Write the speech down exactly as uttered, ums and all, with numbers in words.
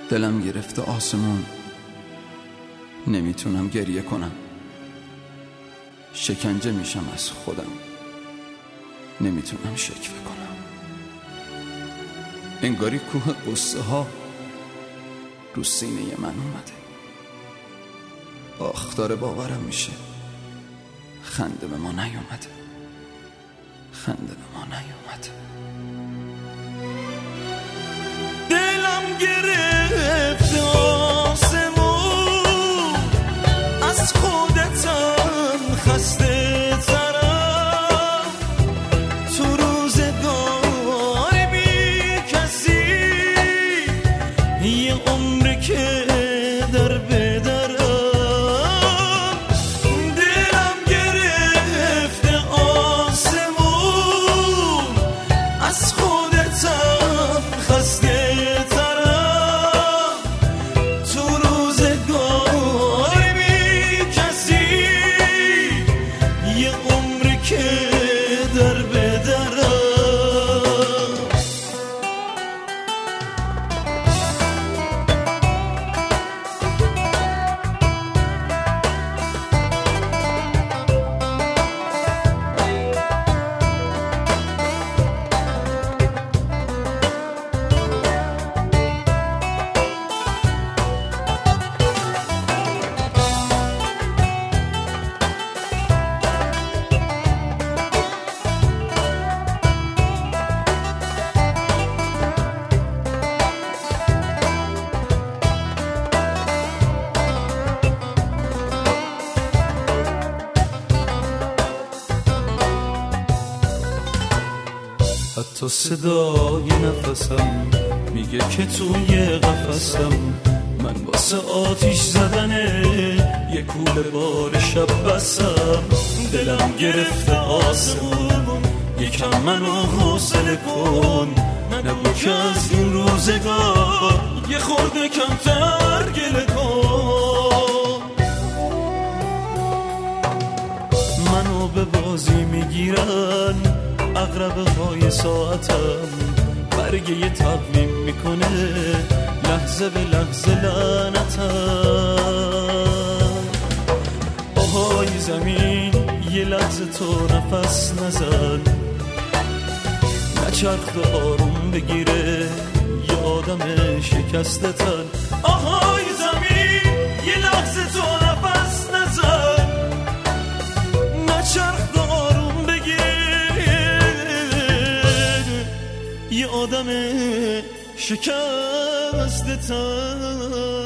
دلم گرفته آسمون، نمیتونم گریه کنم. شکنجه میشم از خودم، نمیتونم شکوه کنم. انگاری کوه قصه ها رو سینه من اومده. آخ داره باورم میشه خنده به ما نیومده، خنده به ما نیومده. دلم گرفت آسمون، از خودتم خسته ترم. تو روزگاری بی کسی، یه عمر که در بدرم. دلم گرفت آسمون، از خودتم خسته حتی صدای نفسم میگه که توی قفسم، من واسه آتیش زدنه یه کوله بار شب بسم. دلم گرفته آسمون، یکم منو حوصله کن، نبود که از این روزگار یه خورده کمتر گله کن. منو به بازی میگیرن عقربه های ساعتم، برگه یه تقویم میکنه لحظه به لحظه لعنتم. آهای زمین یه لحظه تو نفس نزن، نچرخ و آروم بگیره یه آدم شکسته تن. آهای زمین یه لحظه تو نفس نزن، نچرخ و آروم بگیره یه آدم شکسته تن.